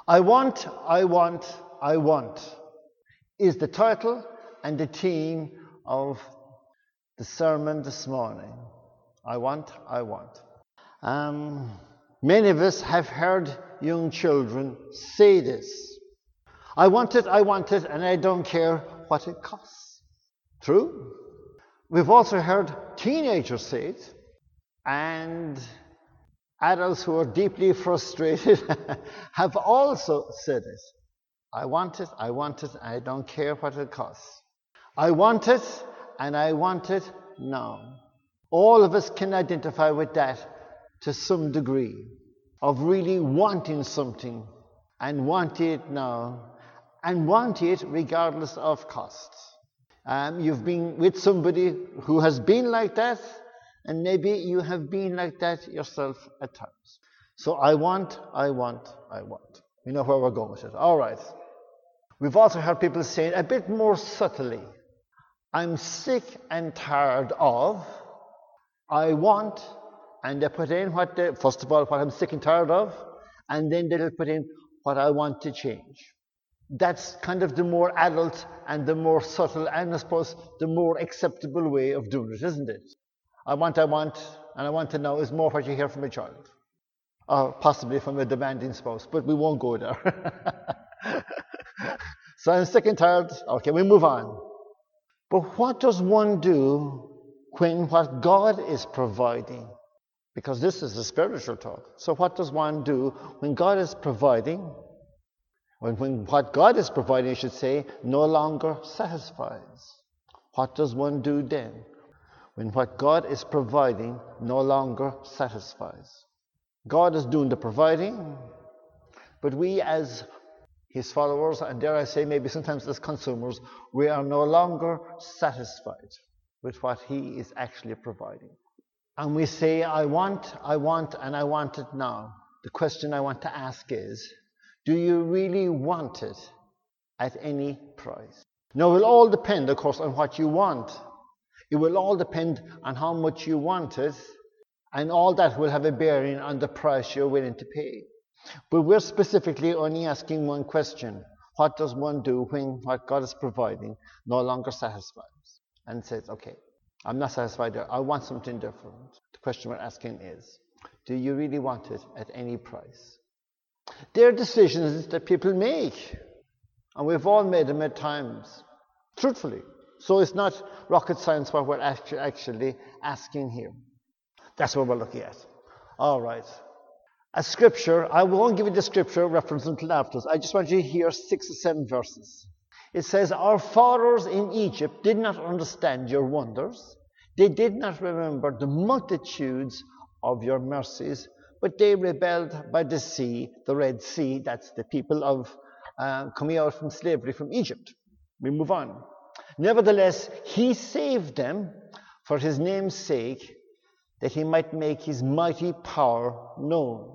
I want, I want, I want is the title and the theme of the sermon this morning. I want, I want. Many of us have heard young children say this. I want it, and I don't care what it costs. True? We've also heard teenagers say it, and adults who are deeply frustrated have also said it. I want it, and I don't care what it costs. I want it, and I want it now. All of us can identify with that to some degree, of really wanting something, and wanting it now, and wanting it regardless of costs. You've been with somebody who has been like that, and maybe you have been like that yourself at times. So I want. You know where we're going with it. All right. We've also heard people saying a bit more subtly, I'm sick and tired of, I want, and they put in first of all, what I'm sick and tired of, and then they'll put in what I want to change. That's kind of the more adult and the more subtle and I suppose the more acceptable way of doing it, isn't it? I want, and I want to know is more what you hear from a child. Or possibly from a demanding spouse, but we won't go there. So I'm sick and tired. Okay, we move on. But what does one do when what God is providing? Because this is a spiritual talk. So what does one do when God is providing? When what God is providing, I should say, no longer satisfies. What does one do then? When what God is providing no longer satisfies. God is doing the providing, but we as His followers, and dare I say maybe sometimes as consumers, we are no longer satisfied with what He is actually providing. And we say, I want, and I want it now. The question I want to ask is, do you really want it at any price? Now, it will all depend, of course, on what you want. It will all depend on how much you want it, and all that will have a bearing on the price you're willing to pay. But we're specifically only asking one question. What does one do when what God is providing no longer satisfies? And says, okay, I'm not satisfied there. I want something different. The question we're asking is, do you really want it at any price? There are decisions that people make. And we've all made them at times. Truthfully. So it's not rocket science what we're actually asking here. That's what we're looking at. All right. A scripture, I won't give you the scripture reference until afterwards. I just want you to hear 6 or 7 verses. It says, our fathers in Egypt did not understand your wonders. They did not remember the multitudes of your mercies, but they rebelled by the sea, the Red Sea. That's the people of coming out from slavery from Egypt. We move on. Nevertheless, He saved them for His name's sake, that He might make His mighty power known.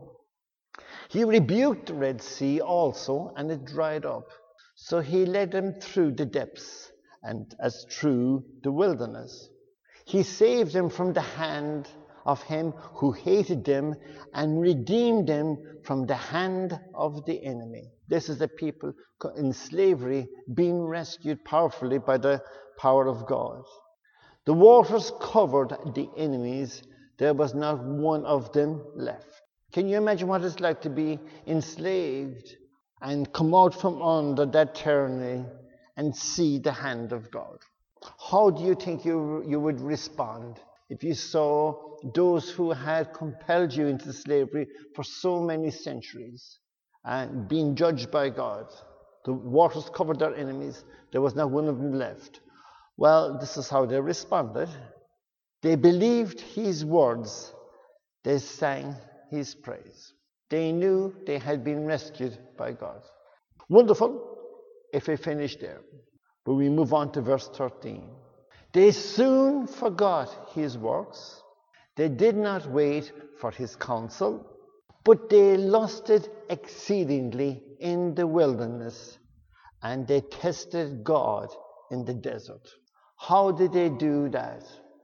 He rebuked the Red Sea also, and it dried up. So He led them through the depths, and as through the wilderness. He saved them from the hand of him who hated them, and redeemed them from the hand of the enemy. This is the people in slavery being rescued powerfully by the power of God. The waters covered the enemies. There was not one of them left. Can you imagine what it's like to be enslaved and come out from under that tyranny and see the hand of God? How do you think you would respond if you saw those who had compelled you into slavery for so many centuries and being judged by God? The waters covered their enemies. There was not one of them left. Well, this is how they responded. They believed His words. They sang His praise. They knew they had been rescued by God. Wonderful if we finish there. But we move on to verse 13. They soon forgot His works. They did not wait for His counsel, but they lusted exceedingly in the wilderness, and they tested God in the desert. How did they do that?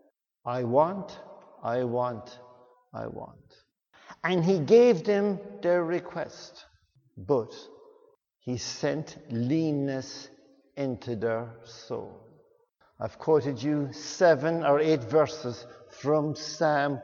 I want. And He gave them their request. but he sent leanness into their soul. I've quoted you 7 or 8 verses from Psalm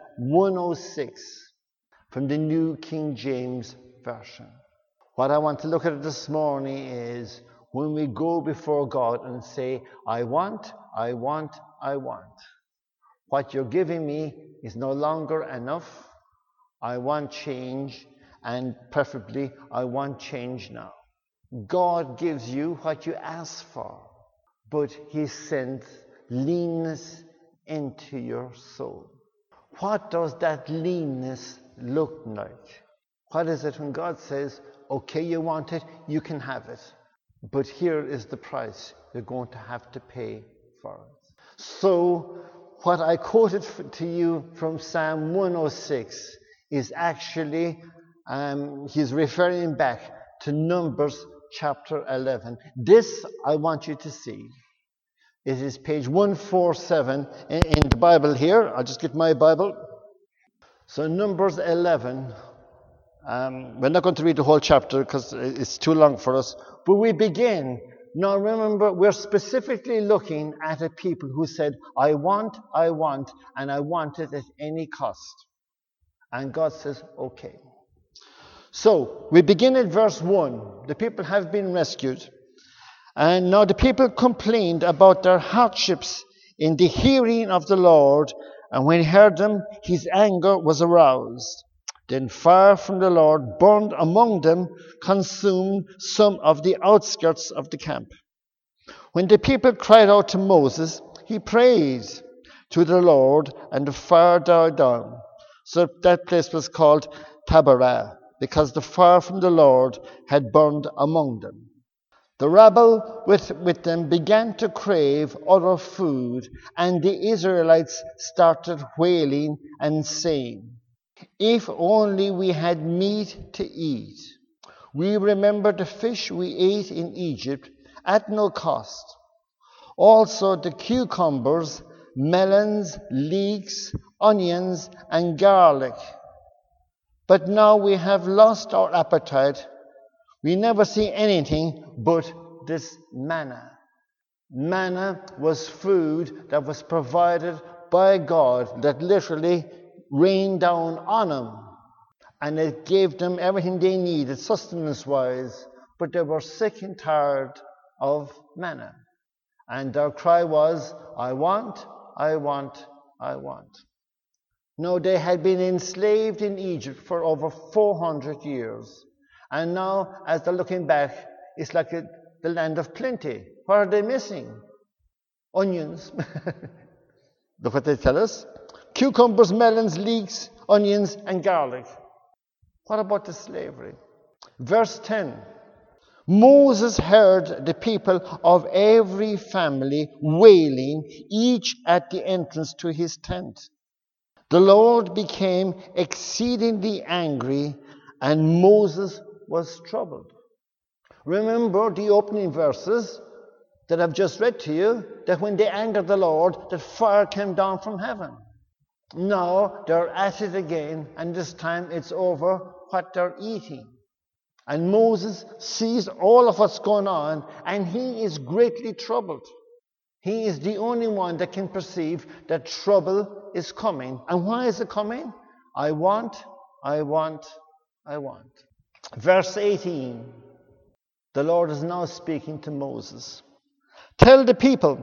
106 from the New King James Version. What I want to look at this morning is when we go before God and say, I want, I want, I want. What you're giving me is no longer enough. I want change, and preferably I want change now. God gives you what you ask for, but he sends leanness into your soul. What does that leanness look like? What is it when God says, okay, you want it, you can have it, but here is the price you're going to have to pay for it. So what I quoted to you from Psalm 106 is actually, he's referring back to Numbers chapter 11. This I want you to see. It is page 147 in the Bible here. I'll just get my Bible. So Numbers 11. We're not going to read the whole chapter because it's too long for us. But we begin. Now remember, we're specifically looking at a people who said, I want, and I want it at any cost. And God says, okay. So we begin at verse 1. The people have been rescued. And now the people complained about their hardships in the hearing of the Lord. And when he heard them, his anger was aroused. Then fire from the Lord burned among them, consumed some of the outskirts of the camp. When the people cried out to Moses, he prayed to the Lord, and the fire died down. So that place was called Taberah, because the fire from the Lord had burned among them. The rabble with them began to crave other food, and the Israelites started wailing and saying, if only we had meat to eat. We remember the fish we ate in Egypt at no cost. Also the cucumbers, melons, leeks, onions, and garlic. But now we have lost our appetite. We never see anything but this manna. Manna was food that was provided by God, that literally rained down on them. And it gave them everything they needed, sustenance-wise. But they were sick and tired of manna. And their cry was, I want, I want, I want. No, they had been enslaved in Egypt for over 400 years. And now, as they're looking back, it's like the land of plenty. What are they missing? Onions. Look what they tell us. Cucumbers, melons, leeks, onions, and garlic. What about the slavery? Verse 10. Moses heard the people of every family wailing, each at the entrance to his tent. The Lord became exceedingly angry, and Moses was troubled. Remember the opening verses that I've just read to you, that when they angered the Lord, that fire came down from heaven. Now they're at it again, and this time it's over what they're eating. And Moses sees all of what's going on, and he is greatly troubled. He is the only one that can perceive that trouble is coming. And why is it coming? I want, I want, I want. Verse 18. The Lord is now speaking to Moses. Tell the people,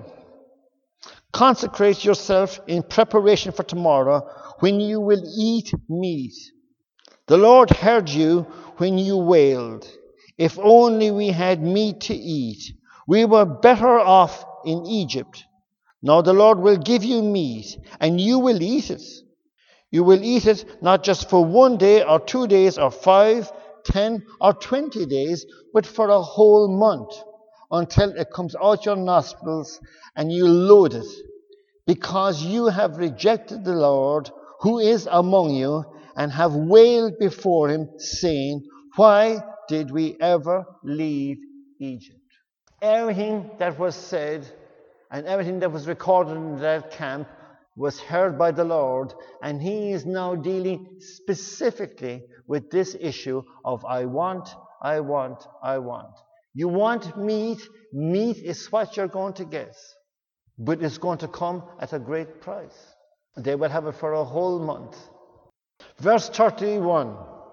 consecrate yourself in preparation for tomorrow, when you will eat meat. The Lord heard you when you wailed. If only we had meat to eat. We were better off in Egypt. Now the Lord will give you meat, and you will eat it. You will eat it not just for 1 day or 2 days or 5, 10 or 20 days, but for a whole month, until it comes out your nostrils and you load it, because you have rejected the Lord who is among you, and have wailed before him, saying, why did we ever leave Egypt? Everything that was said and everything that was recorded in that camp was heard by the Lord, and he is now dealing specifically with this issue of I want, I want, I want. You want meat? Meat is what you're going to get. But it's going to come at a great price. They will have it for a whole month. Verse 31.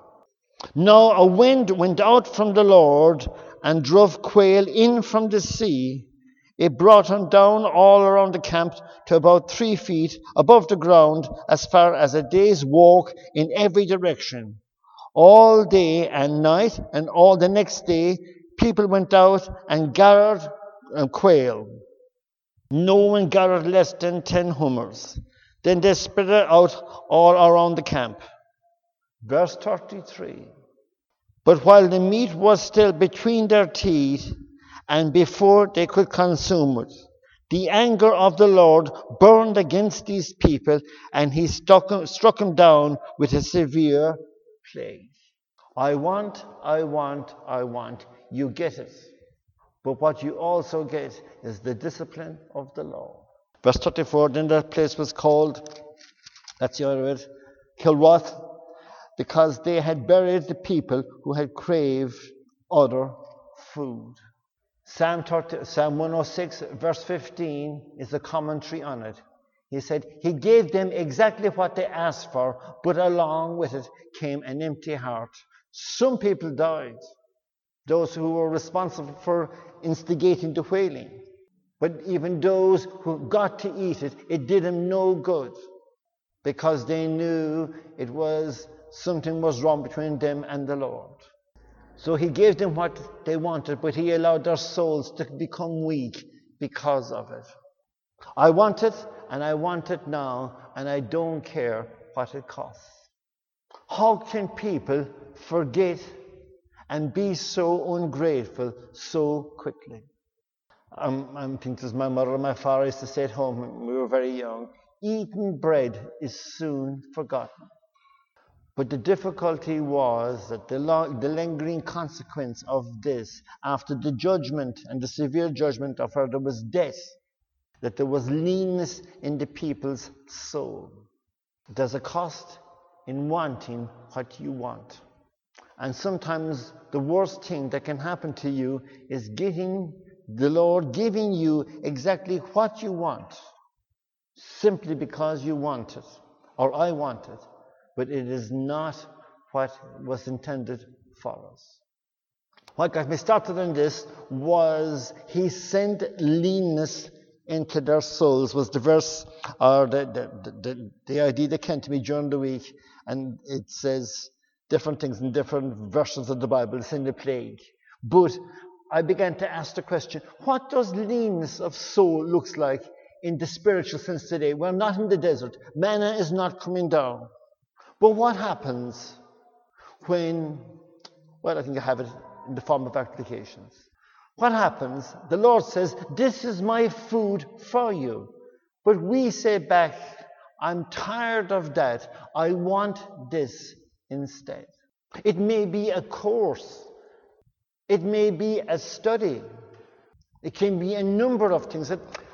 Now a wind went out from the Lord and drove quail in from the sea. It brought them down all around the camp to about 3 feet above the ground, as far as a day's walk in every direction. All day and night and all the next day, people went out and gathered quail. No one gathered less than 10 hummers. Then they spread it out all around the camp. Verse 33. But while the meat was still between their teeth, and before they could consume it, the anger of the Lord burned against these people, and he struck them down with a severe plague. I want, I want, I want. You get it. But what you also get is the discipline of the Lord. Verse 34, then that place was called, that's the other word, Kilroth, because they had buried the people who had craved other food. Psalm 106, verse 15 is a commentary on it. He said, he gave them exactly what they asked for, but along with it came an empty heart. Some people died, those who were responsible for instigating the whaling. But even those who got to eat it, it did them no good, because they knew something was wrong between them and the Lord. So he gave them what they wanted, but he allowed their souls to become weak because of it. I want it, and I want it now, and I don't care what it costs. How can people forget and be so ungrateful so quickly? I think as my mother and my father used to say at home when we were very young, eaten bread is soon forgotten. But the difficulty was that the lingering consequence of this, after the judgment and the severe judgment of her, there was death, that there was leanness in the people's soul. There's a cost in wanting what you want. And sometimes the worst thing that can happen to you is the Lord giving you exactly what you want, simply because you want it, or I want it. But it is not what was intended for us. What got me started on this was he sent leanness into their souls, was the verse, or the idea that came to me during the week, and it says different things in different versions of the Bible. It's in the plague. But I began to ask the question, what does leanness of soul looks like in the spiritual sense today? We're not in the desert. Manna is not coming down. But what happens when, I think I have it in the form of applications. What happens? The Lord says, this is my food for you. But we say back, I'm tired of that. I want this instead. It may be a course. It may be a study. It can be a number of things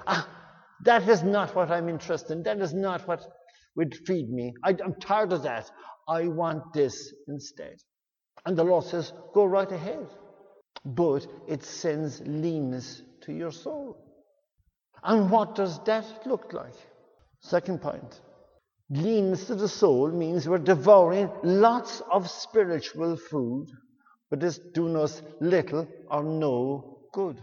that is not what I'm interested in. That is not what would feed me. I'm tired of that. I want this instead. And the Lord says, go right ahead. But it sends leanness to your soul. And what does that look like? Second point. Leanness to the soul means we're devouring lots of spiritual food, but it's doing us little or no good.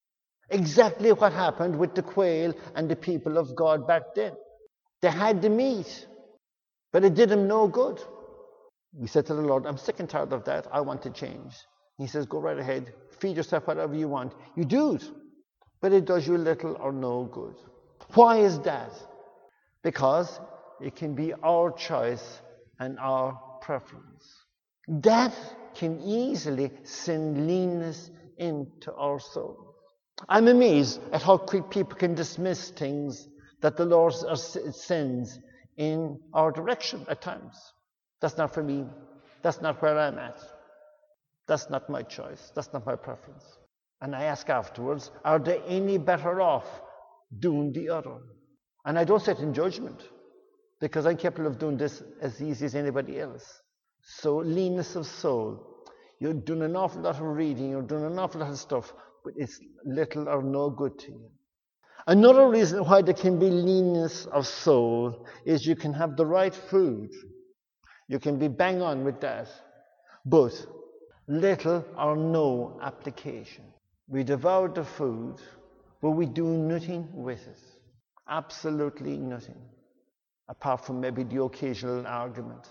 Exactly what happened with the quail and the people of God back then. They had the meat, but it did them no good. We said to the Lord, I'm sick and tired of that. I want to change. He says, go right ahead. Feed yourself whatever you want. You do it, but it does you little or no good. Why is that? Because it can be our choice and our preference. That can easily send leanness into our soul. I'm amazed at how quick people can dismiss things that the Lord sends in our direction at times. That's not for me. That's not where I'm at. That's not my choice. That's not my preference. And I ask afterwards, are they any better off doing the other? And I don't sit in judgment, because I'm capable of doing this as easy as anybody else. So leanness of soul. You're doing an awful lot of reading, you're doing an awful lot of stuff, but it's little or no good to you. Another reason why there can be leanness of soul is you can have the right food. You can be bang on with that, but little or no application. We devour the food, but we do nothing with it. Absolutely nothing. Apart from maybe the occasional argument.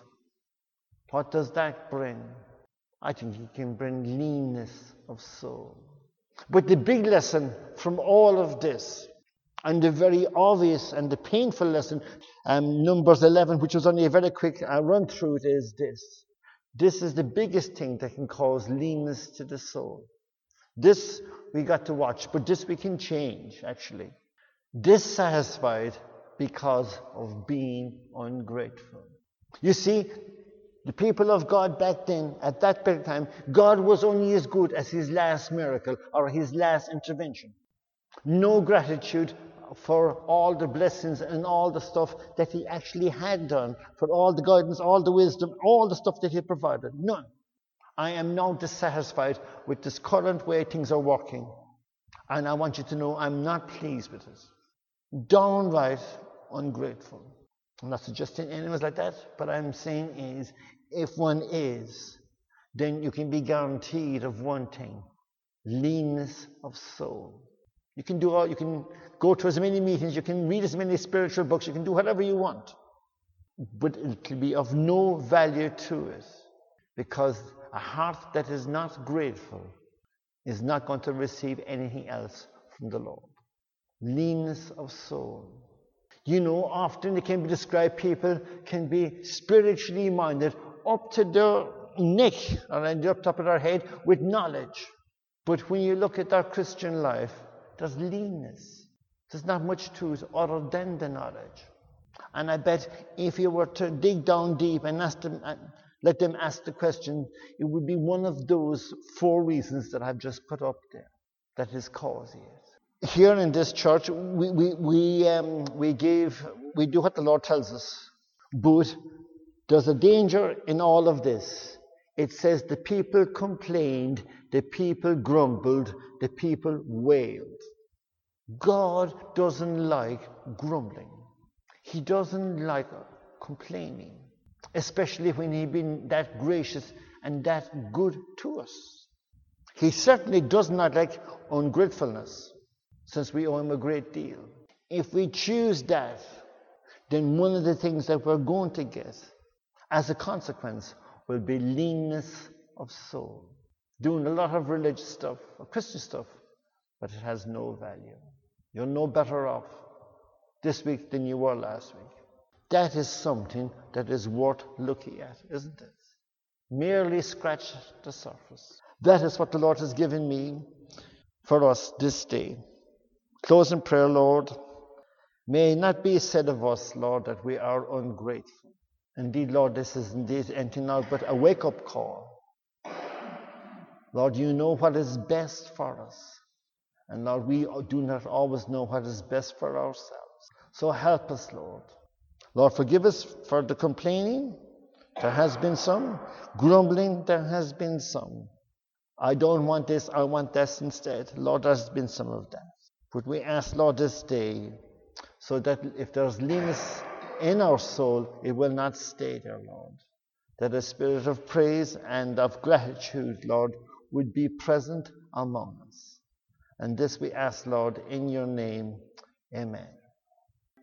What does that bring? I think it can bring leanness of soul. But the big lesson from all of this, and the very obvious and the painful lesson, Numbers 11, which was only a very quick run through it, is this. This is the biggest thing that can cause leanness to the soul. This we got to watch, but this we can change, actually. Dissatisfied because of being ungrateful. You see, the people of God back then, at that period of time, God was only as good as his last miracle or his last intervention. No gratitude for all the blessings and all the stuff that he actually had done, for all the guidance, all the wisdom, all the stuff that he provided. None. I am now dissatisfied with this current way things are working. And I want you to know I'm not pleased with it. Downright ungrateful. I'm not suggesting anyone's like that, but I'm saying is, if one is, then you can be guaranteed of one thing: leanness of soul. You can go to as many meetings, you can read as many spiritual books, you can do whatever you want. But it will be of no value to it, because a heart that is not grateful is not going to receive anything else from the Lord. Leanness of soul. You know, often it can be described, people can be spiritually minded up to their neck or up top of their head with knowledge. But when you look at their Christian life, there's leanness. There's not much to it other than the knowledge. And I bet if you were to dig down deep and let them ask the question, it would be one of those 4 reasons that I've just put up there that is causing it. Here in this church, we do what the Lord tells us, but there's a danger in all of this. It says the people complained, the people grumbled, the people wailed. God doesn't like grumbling. He doesn't like complaining, especially when he's been that gracious and that good to us. He certainly does not like ungratefulness, since we owe him a great deal. If we choose that, then one of the things that we're going to get as a consequence will be leanness of soul. Doing a lot of religious stuff, or Christian stuff, but it has no value. You're no better off this week than you were last week. That is something that is worth looking at, isn't it? Merely scratch the surface. That is what the Lord has given me for us this day. Close in prayer, Lord. May it not be said of us, Lord, that we are ungrateful. Indeed, Lord, this is indeed anything else but a wake-up call. Lord, you know what is best for us. And Lord, we do not always know what is best for ourselves. So help us, Lord. Lord, forgive us for the complaining. There has been some. Grumbling, there has been some. I don't want this, I want this instead. Lord, there's been some of that. But we ask, Lord, this day, so that if there's leanness in our soul, it will not stay there, Lord. That a spirit of praise and of gratitude, Lord, would be present among us. And this we ask, Lord, in your name. Amen.